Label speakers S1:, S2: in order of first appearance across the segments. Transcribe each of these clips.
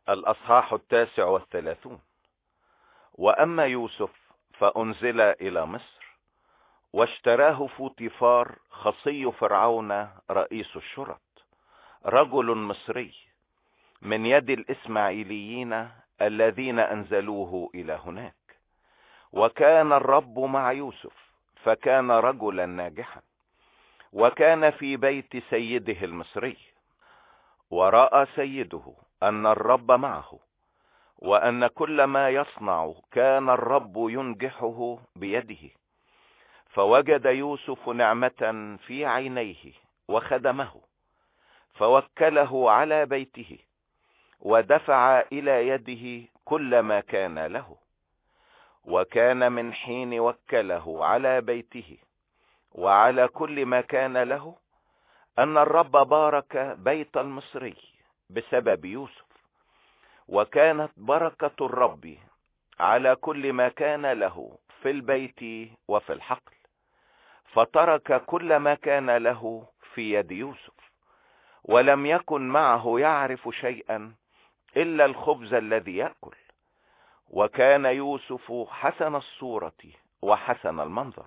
S1: الأصحاح 39. وأما يوسف فأنزل إلى مصر، واشتراه فوطيفار خصي فرعون رئيس الشرط، رجل مصري من يد الإسماعيليين الذين أنزلوه إلى هناك. وكان الرب مع يوسف، فكان رجلا ناجحا، وكان في بيت سيده المصري. ورأى سيده أن الرب معه، وأن كل ما يصنع كان الرب ينجحه بيده. فوجد يوسف نعمة في عينيه وخدمه، فوكله على بيته، ودفع إلى يده كل ما كان له. وكان من حين وكله على بيته وعلى كل ما كان له أن الرب بارك بيت المصري بسبب يوسف. وكانت بركة الرب على كل ما كان له في البيت وفي الحقل، فترك كل ما كان له في يد يوسف، ولم يكن معه يعرف شيئا إلا الخبز الذي يأكل. وكان يوسف حسن الصورة وحسن المنظر.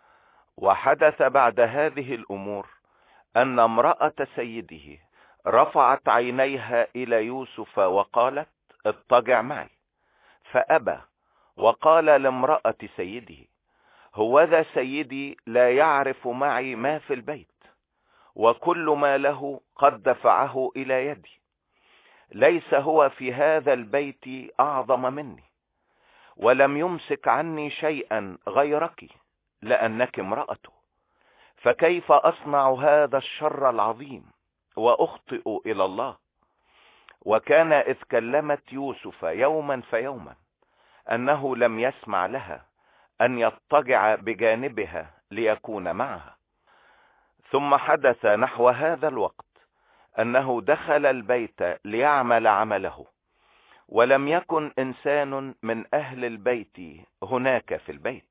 S1: وحدث بعد هذه الأمور أن امرأة سيده رفعت عينيها إلى يوسف وقالت: اضطجع معي. فأبى، وقال لامرأة سيده: هوذا سيدي لا يعرف معي ما في البيت، وكل ما له قد دفعه إلى يدي. ليس هو في هذا البيت أعظم مني، ولم يمسك عني شيئا غيرك، لأنك امرأته. فكيف أصنع هذا الشر العظيم وأخطئ إلى الله؟ وكان إذ كلمت يوسف يوما فيوما أنه لم يسمع لها أن يضطجع بجانبها ليكون معها. ثم حدث نحو هذا الوقت أنه دخل البيت ليعمل عمله، ولم يكن إنسان من أهل البيت هناك في البيت.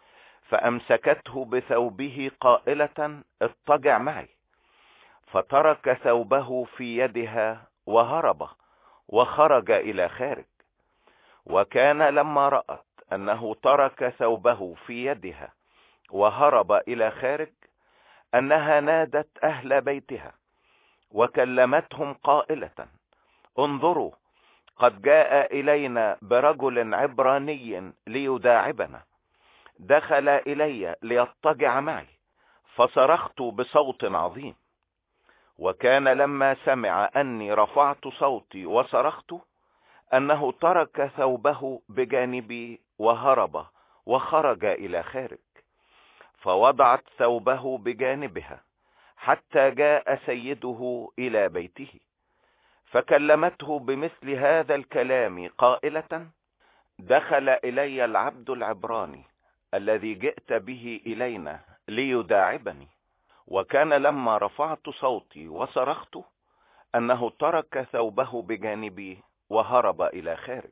S1: فأمسكته بثوبه قائلة: اضطجع معي. فترك ثوبه في يدها وهرب وخرج إلى خارج. وكان لما رأت أنه ترك ثوبه في يدها وهرب إلى خارج، أنها نادت أهل بيتها وكلمتهم قائلة: انظروا، قد جاء إلينا برجل عبراني ليداعبنا، دخل إلي ليضطجع معي، فصرخت بصوت عظيم. وكان لما سمع أني رفعت صوتي وصرخت، أنه ترك ثوبه بجانبي وهرب وخرج إلى خارج. فوضعت ثوبه بجانبها حتى جاء سيده إلى بيته، فكلمته بمثل هذا الكلام قائلة: دخل إلي العبد العبراني الذي جئت به إلينا ليداعبني. وكان لما رفعت صوتي وصرخت، أنه ترك ثوبه بجانبي وهرب إلى خارج.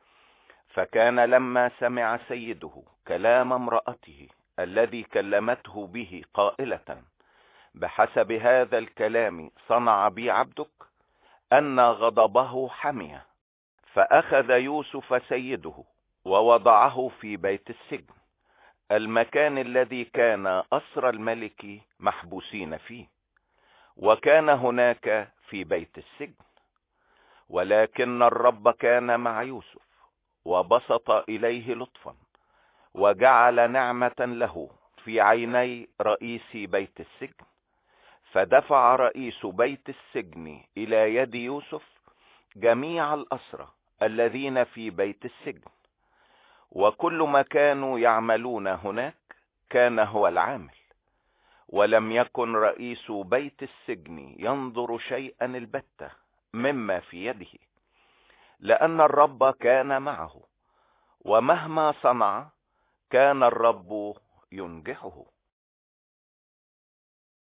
S1: فكان لما سمع سيده كلام امرأته الذي كلمته به قائلة: بحسب هذا الكلام صنع بي عبدك، أن غضبه حمي. فأخذ يوسف سيده ووضعه في بيت السجن، المكان الذي كان أسرى الملك محبوسين فيه، وكان هناك في بيت السجن. ولكن الرب كان مع يوسف، وبسط إليه لطفا، وجعل نعمة له في عيني رئيس بيت السجن. فدفع رئيس بيت السجن إلى يد يوسف جميع الأسرى الذين في بيت السجن، وكل ما كانوا يعملون هناك كان هو العامل. ولم يكن رئيس بيت السجن ينظر شيئا البتة مما في يده، لأن الرب كان معه، ومهما صنع كان الرب ينجحه.